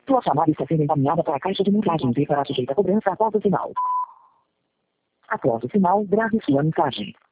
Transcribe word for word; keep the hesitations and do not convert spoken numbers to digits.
Sua chamada está sendo encaminhada para a caixa de mensagens e será sujeita a cobrança após o sinal. Após o sinal, grave sua mensagem.